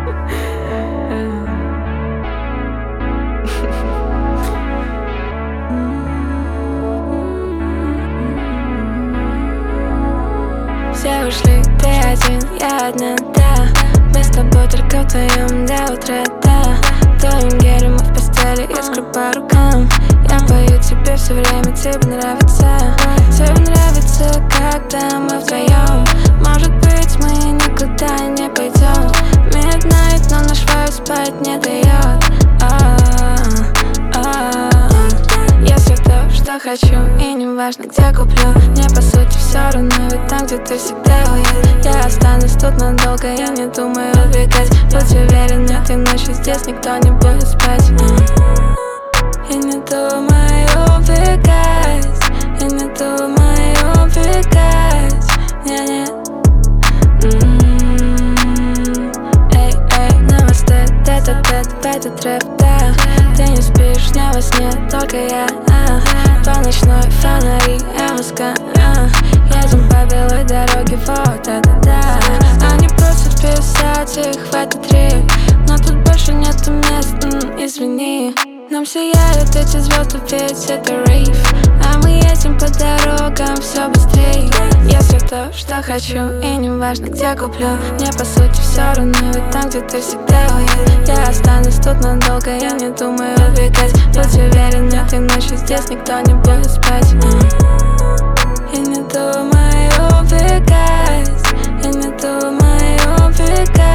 Все ушли, ты один, я одна, да. Мы с тобой только вдвоем до утра, да. Твоим гелем мы в постели, искру по рукам. Я пою тебе все время, тебе нравится. Тебе нравится, когда мы вдвоем. Может быть, мы никуда не пойдем. Midnight, но наш вайб спать не дает. Я все то, что хочу, и не важно, где куплю. Мне по сути все равно, ведь там, где ты всегда уют. Я останусь тут надолго, я не думаю убегать. Будь уверен, этой ночью здесь никто не будет спать. Я не думаю убегать, я не думаю убегать. Не-не. Эй, намасте, тет-а-тет, в этот рэп, да. Ты не спишь, не во сне, только я. По ночной фонари, МСК. Едем по белой дороге, вот это да. Они просят писать их в этот рейв, но тут больше нету мест, извини. Нам сияют эти звезды, ведь это рейв. А мы едем по дорогам все быстрее. Я все то, что хочу, и не важно, где куплю. Мне по сути все равно, ведь там, где ты всегда уют. Я останусь тут надолго, я не думаю убегать. Будь уверен, этой ночью здесь никто не будет спать. Я не думаю убегать, я не думаю убегать.